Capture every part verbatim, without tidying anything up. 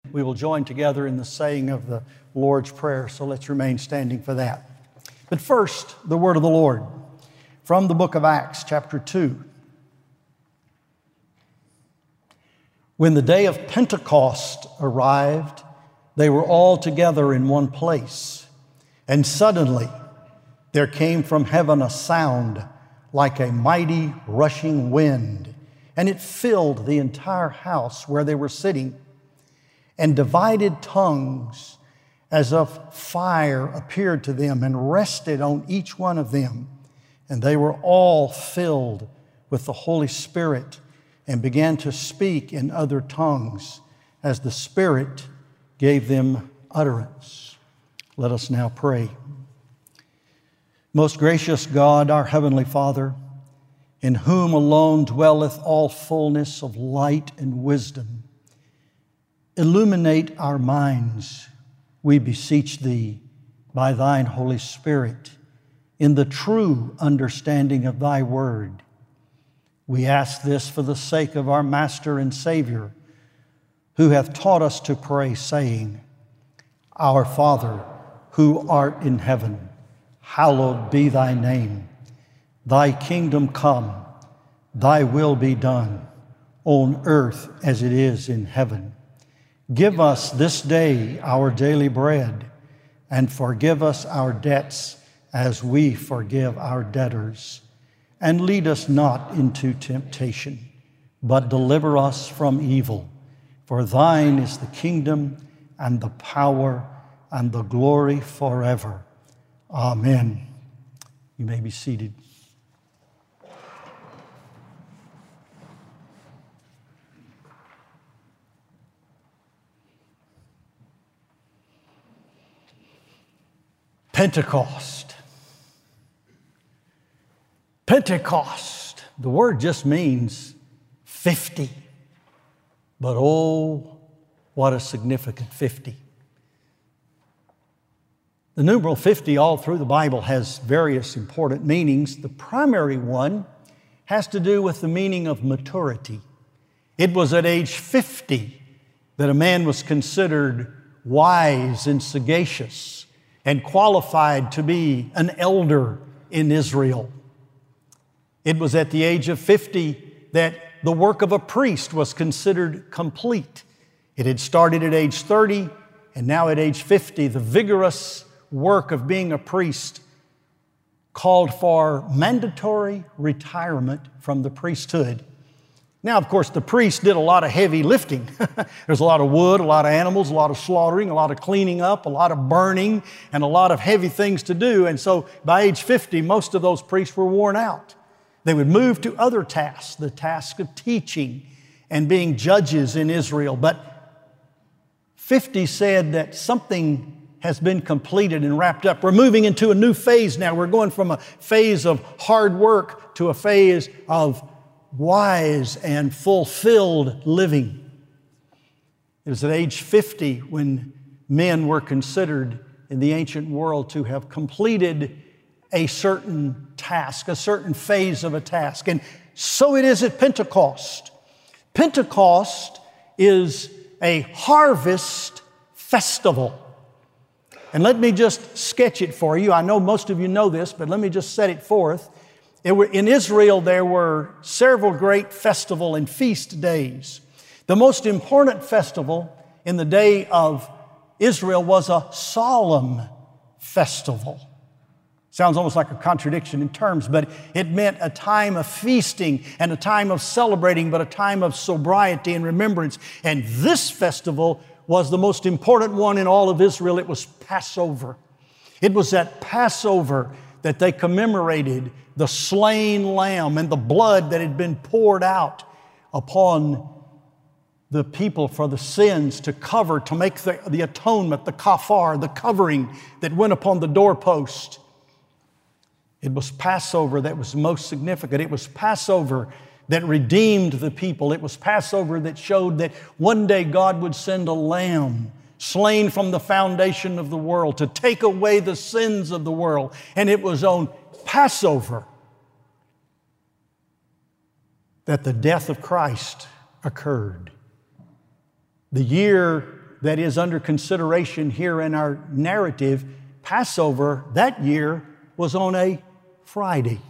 we will join together in the saying of the Lord's Prayer, so let's remain standing for that. But first, the word of the Lord from the book of Acts, chapter two. When the day of Pentecost arrived, they were all together in one place, and suddenly there came from heaven a sound like a mighty rushing wind, and it filled the entire house where they were sitting. And divided tongues as of fire appeared to them and rested on each one of them. And they were all filled with the Holy Spirit and began to speak in other tongues as the Spirit gave them utterance. Let us now pray. Most gracious God, our Heavenly Father, in whom alone dwelleth all fullness of light and wisdom, illuminate our minds, we beseech Thee, by Thine Holy Spirit, in the true understanding of Thy Word. We ask this for the sake of our Master and Savior, who hath taught us to pray, saying, Our Father, who art in heaven, hallowed be Thy name. Thy kingdom come, Thy will be done, on earth as it is in heaven. Give us this day our daily bread, and forgive us our debts as we forgive our debtors. And lead us not into temptation, but deliver us from evil. For Thine is the kingdom and the power and the glory forever. Amen. You may be seated. Pentecost. Pentecost. The word just means fifty. But oh, what a significant fifty. The numeral fifty all through the Bible has various important meanings. The primary one has to do with the meaning of maturity. It was at age fifty that a man was considered wise and sagacious and qualified to be an elder in Israel. It was at the age of fifty that the work of a priest was considered complete. It had started at age thirty, and now at age fifty, the vigorous work of being a priest called for mandatory retirement from the priesthood. Now, of course, the priest did a lot of heavy lifting. There's a lot of wood, a lot of animals, a lot of slaughtering, a lot of cleaning up, a lot of burning, and a lot of heavy things to do. And so by age fifty, most of those priests were worn out. They would move to other tasks, the task of teaching and being judges in Israel. But fifty said that something has been completed and wrapped up. We're moving into a new phase now. We're going from a phase of hard work to a phase of wise and fulfilled living. It was at age fifty when men were considered in the ancient world to have completed a certain task, a certain phase of a task. And so it is at Pentecost. Pentecost is a harvest festival. And let me just sketch it for you. I know most of you know this, but let me just set it forth. It were, in Israel, there were several great festival and feast days. The most important festival in the day of Israel was a solemn festival. Sounds almost like a contradiction in terms, but it meant a time of feasting and a time of celebrating, but a time of sobriety and remembrance. And this festival was the most important one in all of Israel. It was Passover. It was at Passover that they commemorated the slain lamb and the blood that had been poured out upon the people for the sins to cover, to make the, the atonement, the kafar, the covering that went upon the doorpost. It was Passover that was most significant. It was Passover that redeemed the people. It was Passover that showed that one day God would send a lamb slain from the foundation of the world to take away the sins of the world. And it was on Passover that the death of Christ occurred. The year that is under consideration here in our narrative, Passover that year was on a Friday.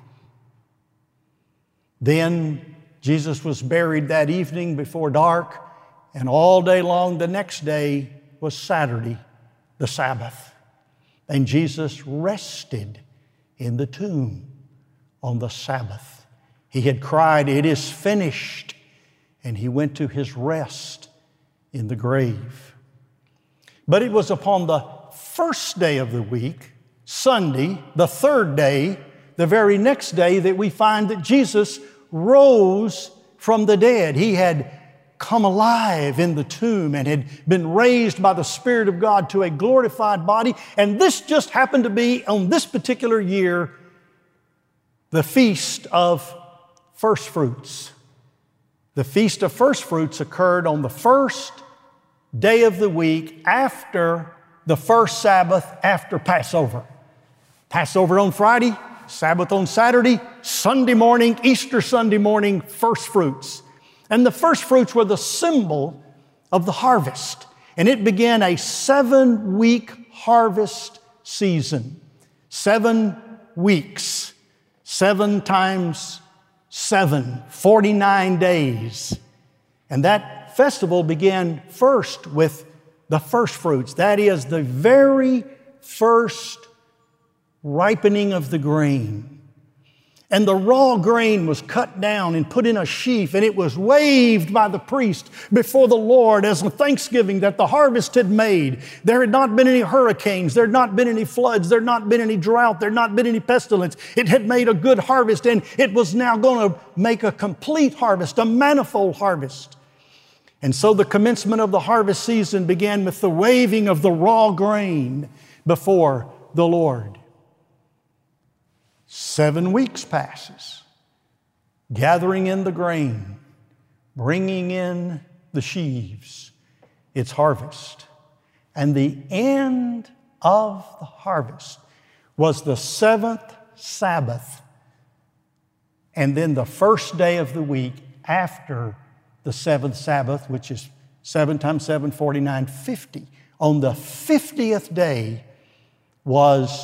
Then Jesus was buried that evening before dark, and all day long the next day was Saturday, the Sabbath. And Jesus rested in the tomb on the Sabbath. He had cried, "It is finished," and he went to his rest in the grave. But it was upon the first day of the week, Sunday, the third day, the very next day, that we find that Jesus rose from the dead. He had come alive in the tomb and had been raised by the Spirit of God to a glorified body. And this just happened to be, on this particular year, the Feast of First Fruits. The Feast of First Fruits occurred on the first day of the week after the first Sabbath after Passover. Passover on Friday, Sabbath on Saturday, Sunday morning, Easter Sunday morning, first fruits. And the first fruits were the symbol of the harvest. And it began a seven-week harvest season. Seven weeks. Seven times seven, forty-nine days. And that festival began first with the first fruits. That is the very first ripening of the grain. And the raw grain was cut down and put in a sheaf, and it was waved by the priest before the Lord as a thanksgiving that the harvest had made. There had not been any hurricanes, there had not been any floods, there had not been any drought, there had not been any pestilence. It had made a good harvest, and it was now going to make a complete harvest, a manifold harvest. And so the commencement of the harvest season began with the waving of the raw grain before the Lord. Seven weeks passes, gathering in the grain, bringing in the sheaves, its harvest. And the end of the harvest was the seventh Sabbath, and then the first day of the week after the seventh Sabbath, which is seven times seven, forty-nine, fifty. On the fiftieth day was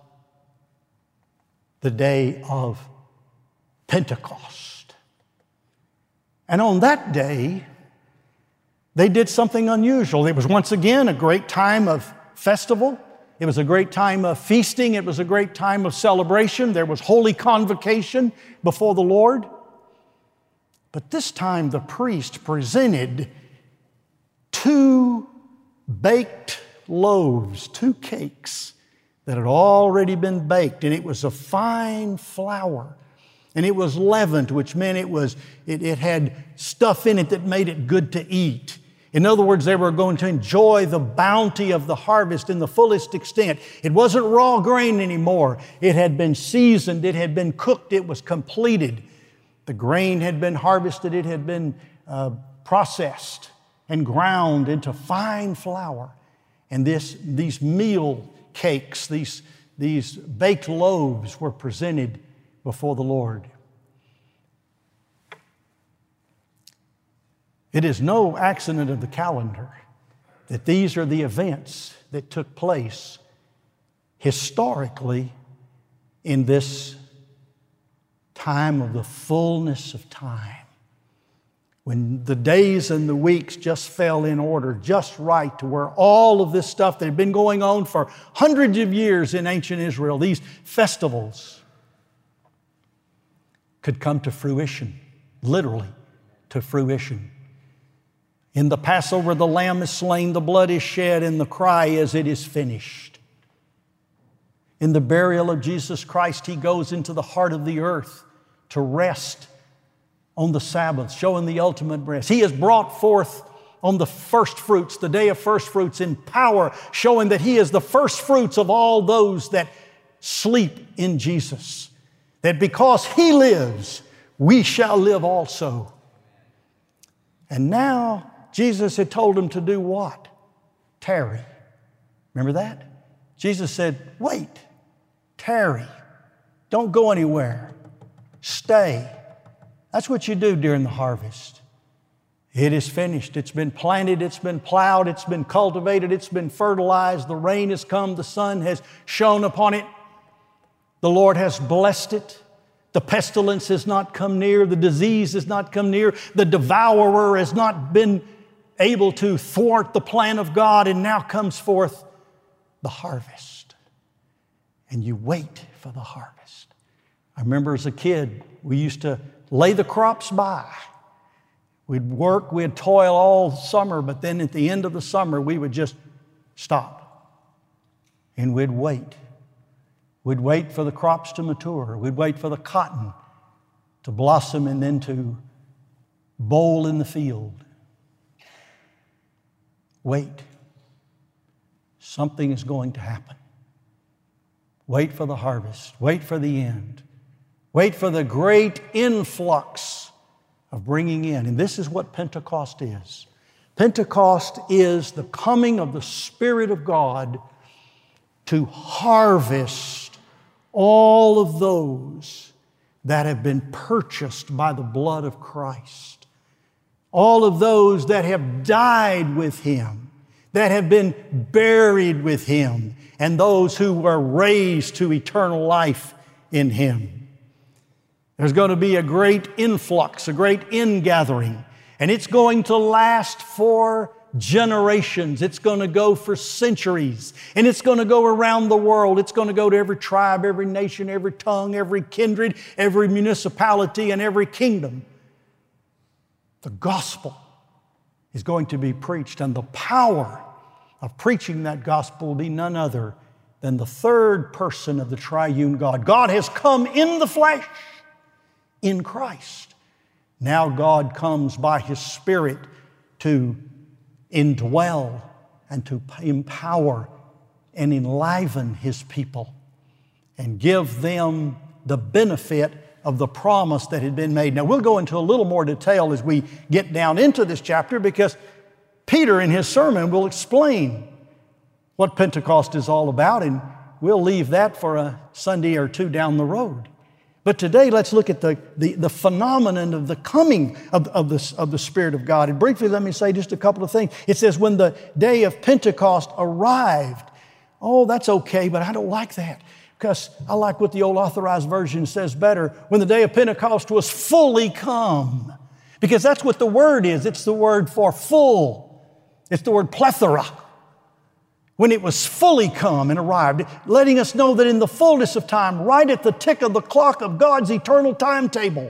the day of Pentecost. And on that day, they did something unusual. It was once again a great time of festival. It was a great time of feasting. It was a great time of celebration. There was holy convocation before the Lord. But this time the priest presented two baked loaves, two cakes that had already been baked, and it was a fine flour. And it was leavened, which meant it was it, it had stuff in it that made it good to eat. In other words, they were going to enjoy the bounty of the harvest in the fullest extent. It wasn't raw grain anymore. It had been seasoned, it had been cooked, it was completed. The grain had been harvested, it had been uh, processed and ground into fine flour. And this, these meal cakes, these, these baked loaves were presented before the Lord. It is no accident of the calendar that these are the events that took place historically in this time of the fullness of time, when the days and the weeks just fell in order just right to where all of this stuff that had been going on for hundreds of years in ancient Israel, these festivals, could come to fruition, literally to fruition. In the Passover, the lamb is slain, the blood is shed, and the cry is, "It is finished." In the burial of Jesus Christ, He goes into the heart of the earth to rest on the Sabbath, showing the ultimate rest. He is brought forth on the first fruits, the day of first fruits, in power, showing that He is the first fruits of all those that sleep in Jesus. That because He lives, we shall live also. And now Jesus had told them to do what? Tarry. Remember that? Jesus said, wait, tarry. Don't go anywhere. Stay. That's what you do during the harvest. It is finished. It's been planted, it's been plowed, it's been cultivated, it's been fertilized. The rain has come, the sun has shone upon it. The Lord has blessed it. The pestilence has not come near, the disease has not come near, the devourer has not been able to thwart the plan of God, and now comes forth the harvest. And you wait for the harvest. I remember as a kid, we used to lay the crops by. We'd work, we'd toil all summer, but then at the end of the summer, we would just stop. And we'd wait. We'd wait for the crops to mature. We'd wait for the cotton to blossom and then to bowl in the field. Wait. Something is going to happen. Wait for the harvest. Wait for the end. Wait for the great influx of bringing in. And this is what Pentecost is. Pentecost is the coming of the Spirit of God to harvest all of those that have been purchased by the blood of Christ. All of those that have died with Him, that have been buried with Him, and those who were raised to eternal life in Him. There's going to be a great influx, a great ingathering, and it's going to last for generations. It's going to go for centuries, and it's going to go around the world. It's going to go to every tribe, every nation, every tongue, every kindred, every municipality, and every kingdom. The gospel is going to be preached, and the power of preaching that gospel will be none other than the third person of the triune God. God has come in the flesh in Christ. Now God comes by His Spirit to indwell and to empower and enliven His people and give them the benefit of the promise that had been made. Now we'll go into a little more detail as we get down into this chapter, because Peter in his sermon will explain what Pentecost is all about, and we'll leave that for a Sunday or two down the road. But today, let's look at the, the, the phenomenon of the coming of, of, the, of the Spirit of God. And briefly, let me say just a couple of things. It says, when the day of Pentecost arrived. Oh, that's okay, but I don't like that, because I like what the Old Authorized Version says better. When the day of Pentecost was fully come. Because that's what the word is. It's the word for full. It's the word plethora. When it was fully come and arrived, letting us know that in the fullness of time, right at the tick of the clock of God's eternal timetable,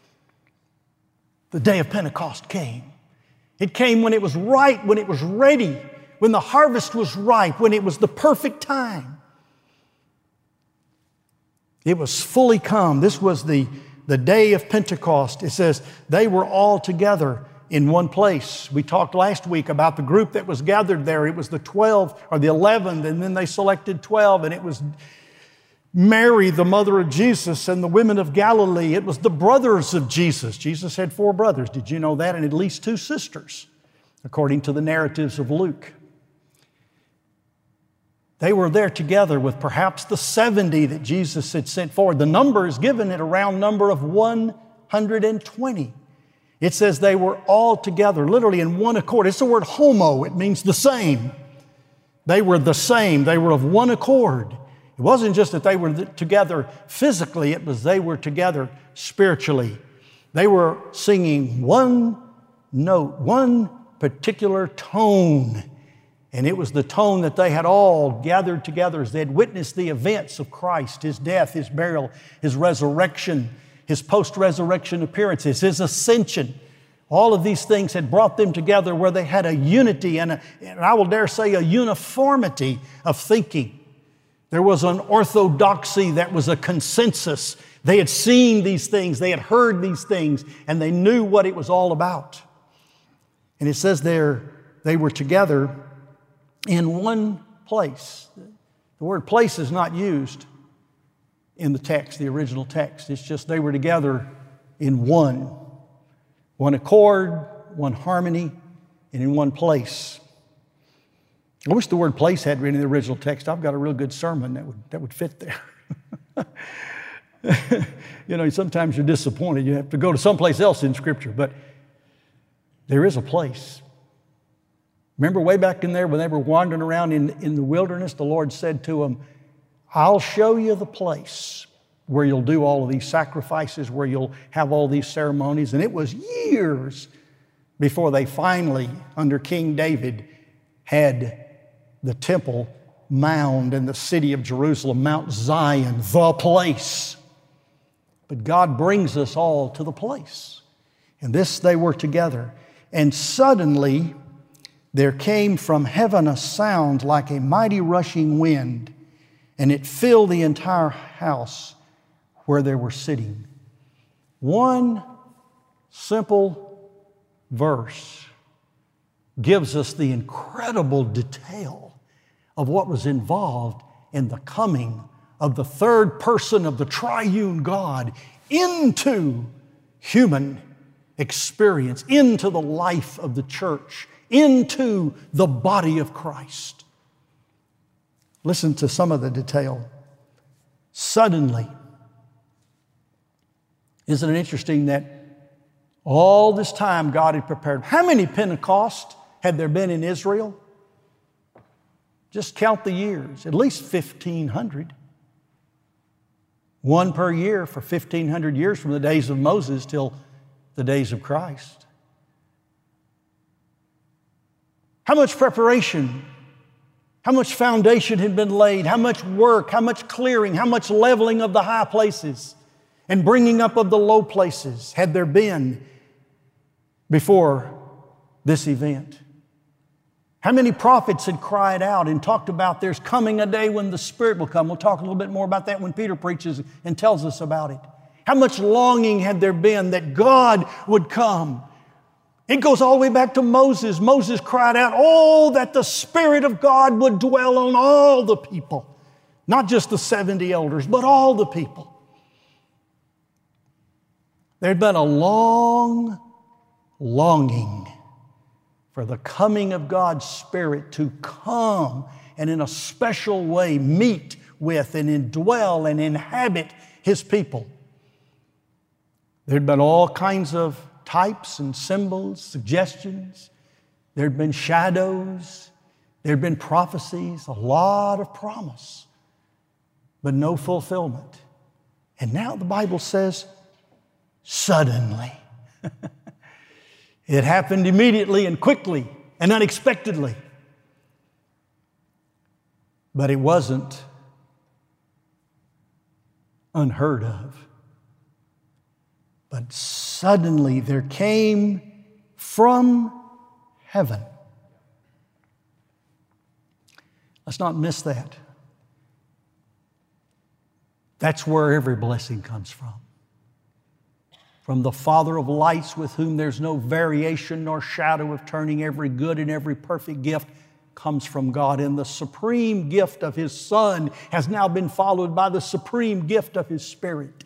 the day of Pentecost came. It came when it was right, when it was ready, when the harvest was ripe, when it was the perfect time. It was fully come. This was the, the day of Pentecost. It says they were all together in one place. We talked last week about the group that was gathered there. It was the twelve or the eleven, and then they selected twelve, and it was Mary, the mother of Jesus, and the women of Galilee. It was the brothers of Jesus. Jesus had four brothers. Did you know that? And at least two sisters, according to the narratives of Luke. They were there together with perhaps the seventy that Jesus had sent forward. The number is given at a round number of one hundred twenty. It says they were all together, literally in one accord. It's the word homo. It means the same. They were the same. They were of one accord. It wasn't just that they were together physically. It was they were together spiritually. They were singing one note, one particular tone. And it was the tone that they had all gathered together as they had witnessed the events of Christ, His death, His burial, His resurrection, His post-resurrection appearances, His ascension. All of these things had brought them together where they had a unity and, a, and I will dare say a uniformity of thinking. There was an orthodoxy that was a consensus. They had seen these things, they had heard these things, and they knew what it was all about. And it says there they were together in one place. The word place is not used in the text, the original text. It's just they were together in one. One accord, one harmony, and in one place. I wish the word place had been in the original text. I've got a real good sermon that would, that would fit there. You know, sometimes you're disappointed. You have to go to someplace else in Scripture. But There is a place. Remember way back in there when they were wandering around in, in the wilderness, the Lord said to them, I'll show you the place where you'll do all of these sacrifices, where you'll have all these ceremonies. And it was years before they finally, under King David, had the temple mound in the city of Jerusalem, Mount Zion, the place. But God brings us all to the place. And this they were together. And suddenly there came from heaven a sound like a mighty rushing wind, and it filled the entire house where they were sitting. One simple verse gives us the incredible detail of what was involved in the coming of the third person of the triune God into human experience, into the life of the church, into the body of Christ. Listen to some of the detail. Suddenly, isn't it interesting that all this time God had prepared? How many Pentecosts had there been in Israel? Just count the years, at least fifteen hundred. One per year for fifteen hundred years from the days of Moses till the days of Christ. How much preparation, how much foundation had been laid, how much work, how much clearing, how much leveling of the high places and bringing up of the low places had there been before this event? How many prophets had cried out and talked about there's coming a day when the Spirit will come? We'll talk a little bit more about that when Peter preaches and tells us about it. How much longing had there been that God would come? It goes all the way back to Moses. Moses cried out, oh, that the Spirit of God would dwell on all the people. Not just the seventy elders, but all the people. There'd been a long longing for the coming of God's Spirit to come and in a special way meet with and indwell and inhabit His people. There'd been all kinds of types and symbols, suggestions. There'd been shadows. There'd been prophecies, a lot of promise, but no fulfillment. And now the Bible says, suddenly. It happened immediately and quickly and unexpectedly. But it wasn't unheard of. But suddenly there came from heaven. Let's not miss that. That's where every blessing comes from. From the Father of lights, with whom there's no variation nor shadow of turning. Every good and every perfect gift comes from God. And the supreme gift of His Son has now been followed by the supreme gift of His Spirit.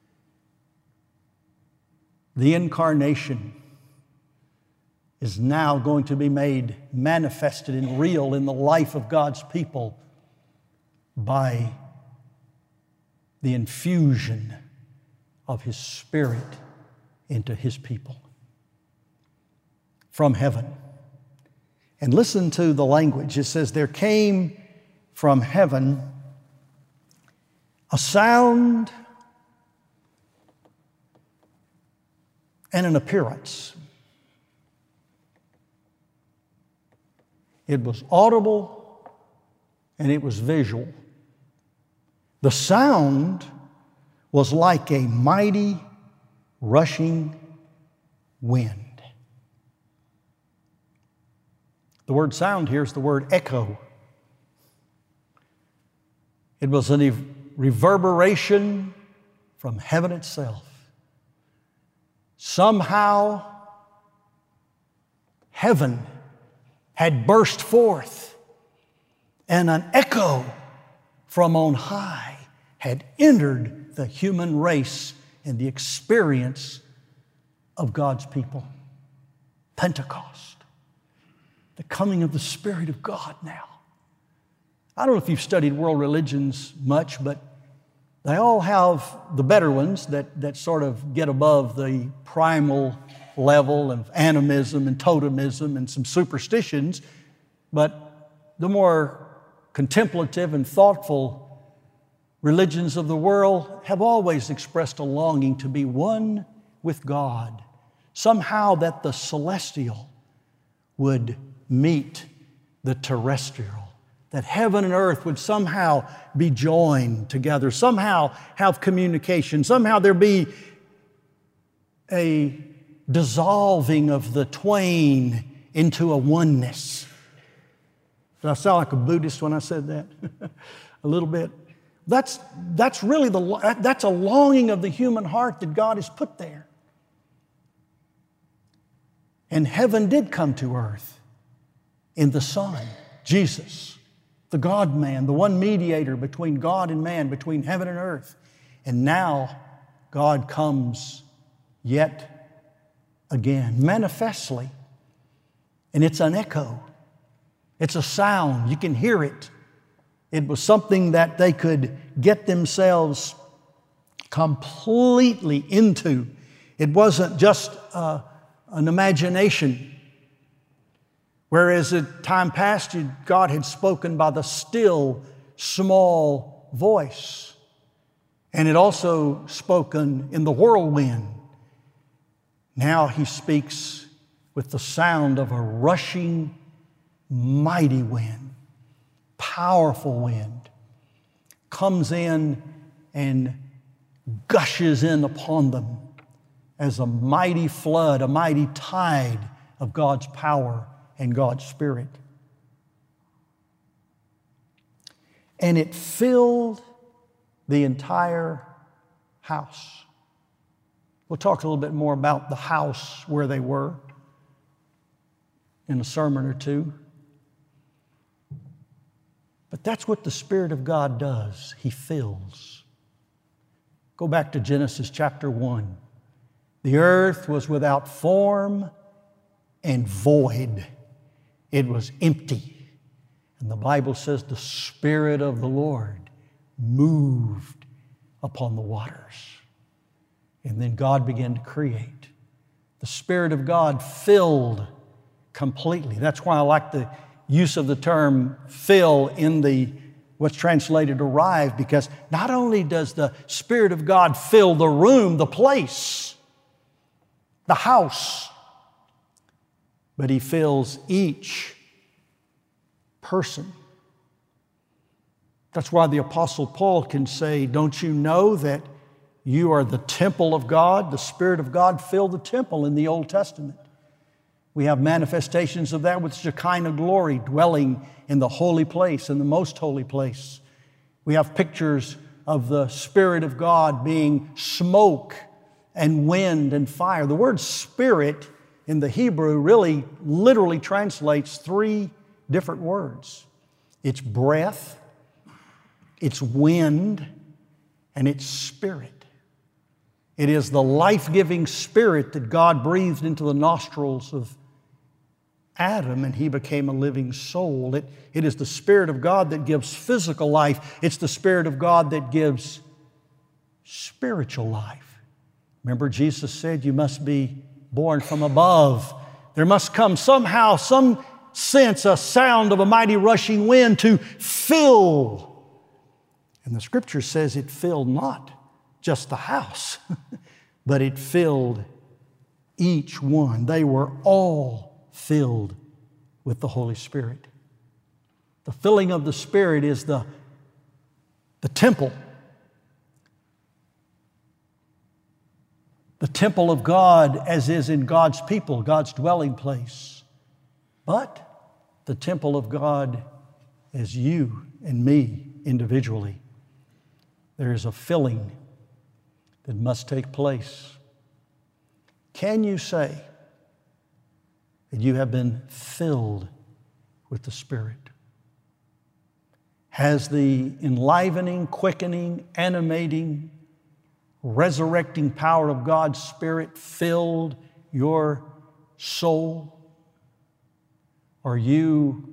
The incarnation is now going to be made manifested and real in the life of God's people by the infusion of His Spirit into His people from heaven. And listen to the language. It says, there came from heaven a sound and an appearance. It was audible and it was visual. The sound was like a mighty rushing wind. The word sound here is the word echo. It was a reverberation from heaven itself. Somehow, heaven had burst forth, and an echo from on high had entered the human race and the experience of God's people. Pentecost, the coming of the Spirit of God now. I don't know if you've studied world religions much, but they all have the better ones that, that sort of get above the primal level of animism and totemism and some superstitions, but the more contemplative and thoughtful religions of the world have always expressed a longing to be one with God, somehow that the celestial would meet the terrestrial, that heaven and earth would somehow be joined together, somehow have communication, somehow there be a dissolving of the twain into a oneness. Did I sound like a Buddhist when I said that? A little bit. That's, that's really the, that's a longing of the human heart that God has put there. And heaven did come to earth in the Son, Jesus, the God-man, the one mediator between God and man, between heaven and earth. And now God comes yet again, manifestly. And it's an echo. It's a sound. You can hear it. It was something that they could get themselves completely into. It wasn't just uh, an imagination. Whereas at time past, God had spoken by the still, small voice. And it also spoken in the whirlwind. Now He speaks with the sound of a rushing, mighty wind, powerful wind, comes in and gushes in upon them as a mighty flood, a mighty tide of God's power and God's Spirit. And it filled the entire house. We'll talk a little bit more about the house where they were in a sermon or two. But that's what the Spirit of God does. He fills. Go back to Genesis chapter one. The earth was without form and void. It was empty. And the Bible says the Spirit of the Lord moved upon the waters. And then God began to create. The Spirit of God filled completely. That's why I like the use of the term fill in the what's translated arrive, because not only does the Spirit of God fill the room, the place, the house, but He fills each person. That's why the Apostle Paul can say, don't you know that you are the temple of God? The Spirit of God filled the temple in the Old Testament. We have manifestations of that with Shekinah glory dwelling in the holy place, in the most holy place. We have pictures of the Spirit of God being smoke and wind and fire. The word Spirit in the Hebrew really literally translates three different words. It's breath, it's wind, and it's spirit. It is the life-giving Spirit that God breathed into the nostrils of Adam, and he became a living soul. It, it is the Spirit of God that gives physical life. It's the Spirit of God that gives spiritual life. Remember, Jesus said you must be born from above. There must come somehow, some sense, a sound of a mighty rushing wind to fill. And the Scripture says it filled not just the house, but it filled each one. They were all filled with the Holy Spirit. The filling of the Spirit is the, the temple. The temple of God, as is in God's people, God's dwelling place. But the temple of God as you and me individually. There is a filling that must take place. Can you say that you have been filled with the Spirit? Has the enlivening, quickening, animating, resurrecting power of God's Spirit filled your soul? Are you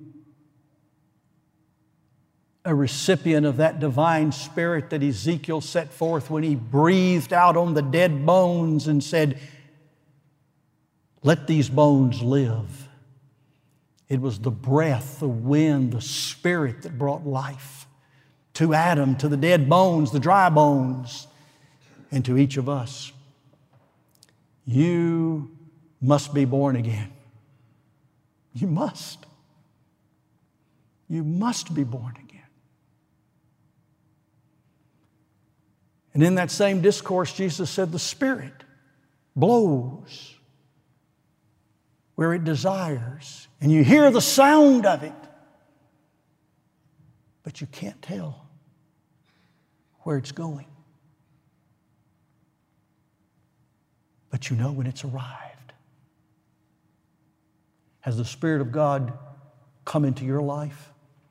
a recipient of that divine Spirit that Ezekiel set forth when he breathed out on the dead bones and said, let these bones live. It was the breath, the wind, the Spirit that brought life to Adam, to the dead bones, the dry bones, and to each of us. You must be born again. You must. You must be born again. And in that same discourse, Jesus said the Spirit blows where it desires. And you hear the sound of it, but you can't tell where it's going. But you know when it's arrived. Has the Spirit of God come into your life?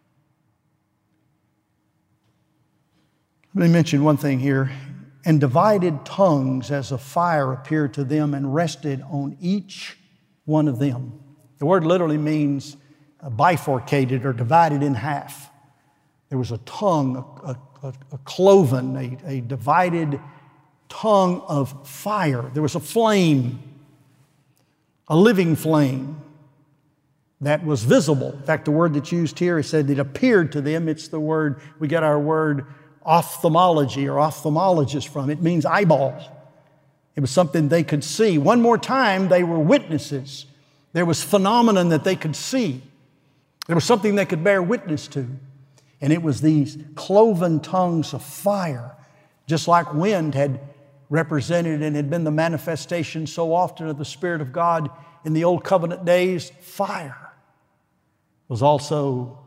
Let me mention one thing here. And divided tongues as a fire appeared to them and rested on each one of them. The word literally means bifurcated or divided in half. There was a tongue, a, a, a cloven, a, a divided tongue of fire. There was a flame, a living flame that was visible. In fact, the word that's used here is said it appeared to them. It's the word, we get our word ophthalmology or ophthalmologist from. It means eyeball. It was something they could see. One more time, they were witnesses. There was phenomenon that they could see. There was something they could bear witness to. And it was these cloven tongues of fire, just like wind had represented and had been the manifestation so often of the Spirit of God in the Old Covenant days. Fire was also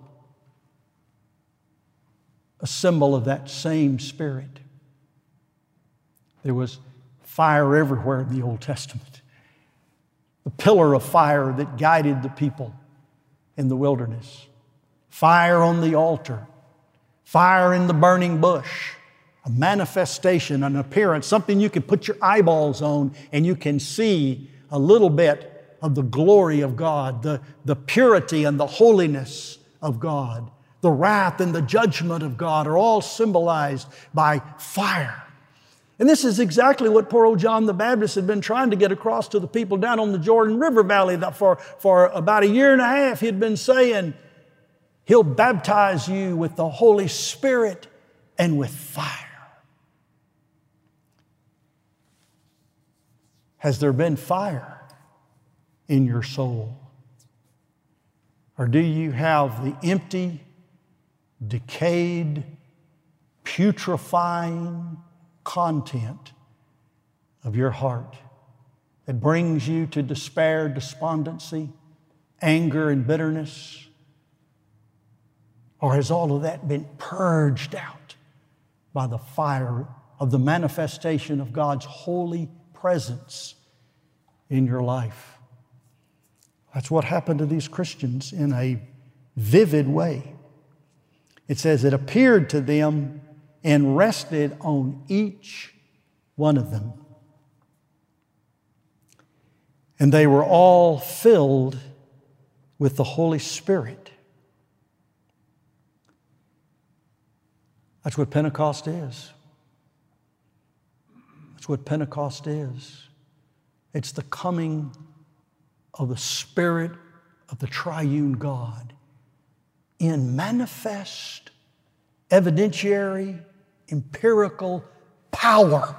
a symbol of that same Spirit. There was fire everywhere in the Old Testament. The pillar of fire that guided the people in the wilderness. Fire on the altar. Fire in the burning bush. A manifestation, an appearance, something you can put your eyeballs on and you can see a little bit of the glory of God, the, the purity and the holiness of God. The wrath and the judgment of God are all symbolized by fire. And this is exactly what poor old John the Baptist had been trying to get across to the people down on the Jordan River Valley. That for, for about a year and a half he'd been saying, He'll baptize you with the Holy Spirit and with fire. Has there been fire in your soul? Or do you have the empty, decayed, putrefying content of your heart that brings you to despair, despondency, anger, and bitterness? Or has all of that been purged out by the fire of the manifestation of God's holy presence in your life? That's what happened to these Christians in a vivid way. It says it appeared to them and rested on each one of them. And they were all filled with the Holy Spirit. That's what Pentecost is. That's what Pentecost is. It's the coming of the Spirit of the triune God in manifest, evidentiary, empirical power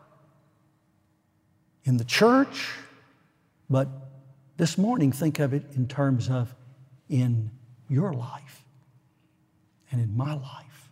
in the church, but this morning think of it in terms of in your life and in my life.